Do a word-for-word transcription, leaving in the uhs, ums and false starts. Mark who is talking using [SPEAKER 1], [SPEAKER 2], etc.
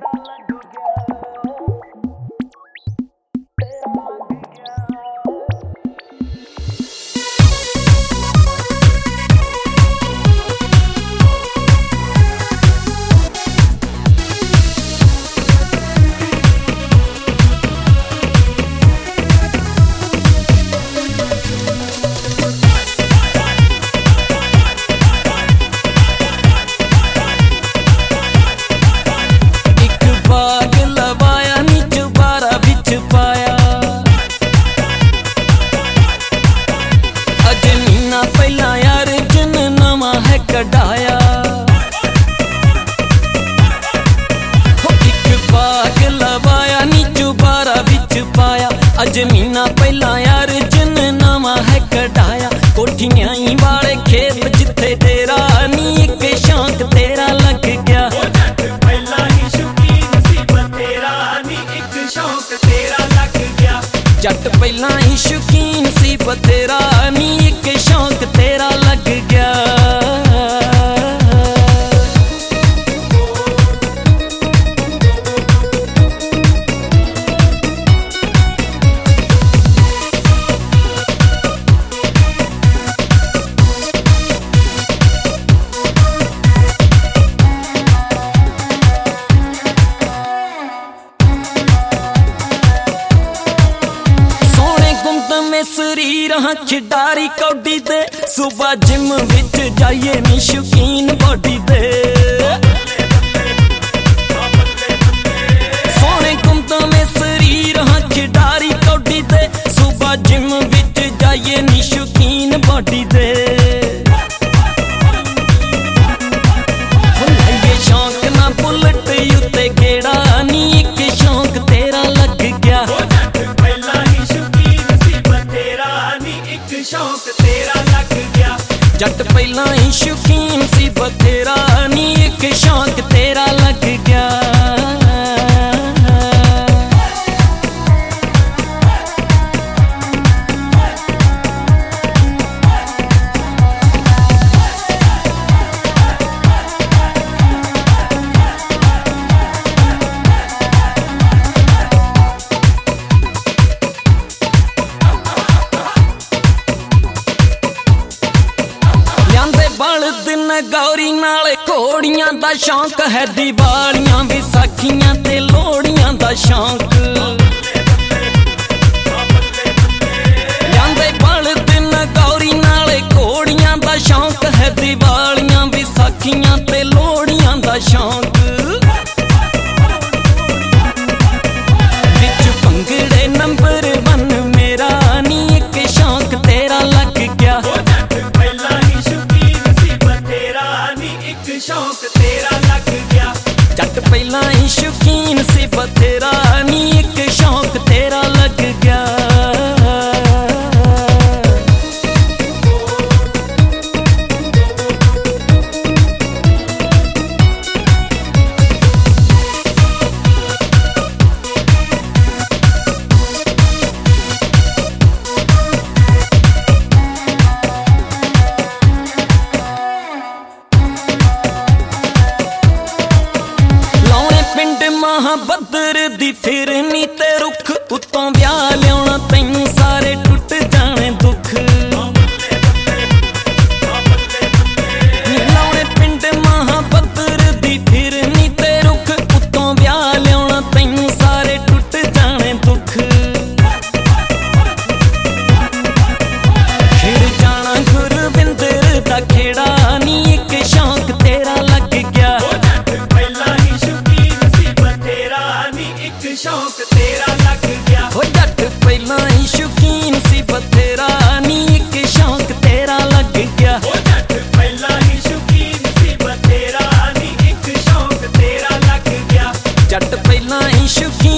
[SPEAKER 1] कढ़ाया एक बाग लवाया नीचू बारा बिच पाया अज महीना पहला यार जिन नवा है कढ़ाया कोठियां वाले खेत जिथे तेरा नी एक शौक तेरा लग गया
[SPEAKER 2] पहला ही शौकीन सी बतेरा नी एक शौक तेरा लग गया
[SPEAKER 1] जट पहला ही शौकीन सी बतेरा नी एक शौक तेरा लग गया शरीर हाँ खिडारी कौडी दे सुबह जिम विच जाइए नी शौकीन बॉडी दे सोने गुमता में शरीर हाँ खिडारी कौडी दे सुबह जिम विच जाइए नी शौकीन बॉडी दे ये शौक ना बुलेट उत्ते गेड़ा नी एक शौक तेरा लग गया
[SPEAKER 2] शौक तेरा लग गया
[SPEAKER 1] जट पहला ही शौकीन सी बतेरा नी एक शौक तेरा लग गया गौरी नाले घोड़ियां दा शौक है दिवालियां विसाखियां ते लोहड़ियां दा शौक जांदे बल दिन गौरी नाले घोड़ियां दा शौक है दिवालियां विसाखियां ते लोहड़ियां दा शौक विच भंगड़े नंबर वन मेरा नी एक शौक तेरा लग गया
[SPEAKER 2] शौक तेरा लग गया
[SPEAKER 1] जट पहला ही शौकीन सी बतेरा नी एक शौक तेरा लग गया बदर दी फिरनी ते रुख उत्तों ब्याह लियाना तैनू सारे टुट जाने दुख लाउने पिंड महाबदर दी फिरनी ते रुख उत्तों ब्याह लियाना तैनू सारे टुट जाने दुख खिड़ जाना गुरविंदर दा खेड़ा नी एक शौक तेरा लग गया
[SPEAKER 2] शौक तेरा लग गया
[SPEAKER 1] हो जट पहला ही शौकीन सी बतेरा नी एक शौक तेरा लग गया
[SPEAKER 2] हो जट पहला ही शौकीन सी बतेरा नी एक शौक तेरा लग गया
[SPEAKER 1] जट पहला ही शौकीन